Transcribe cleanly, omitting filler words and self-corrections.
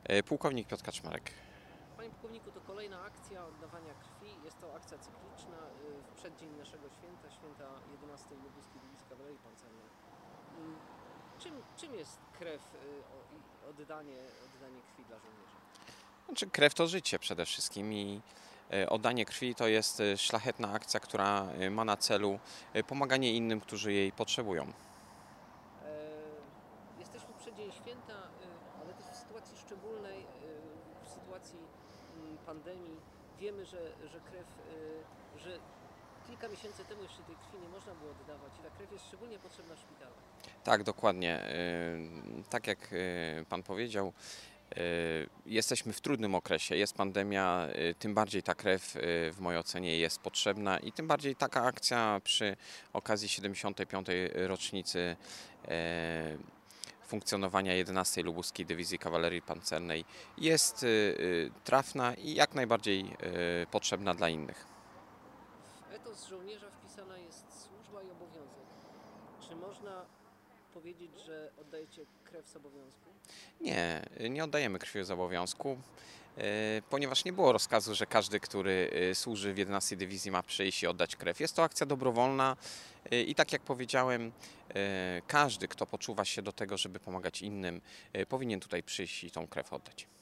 Pułkownik Piotr Kaczmarek. Panie pułkowniku, to kolejna akcja oddawania krwi. Jest to akcja cykliczna w przeddzień naszego święta 11 Lubuskiej Dywizji Kawalerii Pancernej. Czym jest krew i oddanie krwi dla żołnierza? Znaczy, krew to życie przede wszystkim i oddanie krwi to jest szlachetna akcja, która ma na celu pomaganie innym, którzy jej potrzebują. Jesteśmy w przeddzień święta, ale też w sytuacji szczególnej, w sytuacji pandemii. Wiemy, że krew, że kilka miesięcy temu jeszcze tej krwi nie można było oddawać i ta krew jest szczególnie potrzebna w szpitalach. Tak, dokładnie. Tak jak Pan powiedział, jesteśmy w trudnym okresie, jest pandemia, tym bardziej ta krew w mojej ocenie jest potrzebna i tym bardziej taka akcja przy okazji 75. rocznicy funkcjonowania 11 Lubuskiej Dywizji Kawalerii Pancernej jest trafna i jak najbardziej potrzebna dla innych. W etos żołnierza wpisana jest służba i obowiązek. Czy można powiedzieć, że oddajecie krew z obowiązku? Nie, nie oddajemy krwi z obowiązku, ponieważ nie było rozkazu, że każdy, który służy w 11 Dywizji, ma przyjść i oddać krew. Jest to akcja dobrowolna i tak jak powiedziałem, każdy, kto poczuwa się do tego, żeby pomagać innym, powinien tutaj przyjść i tą krew oddać.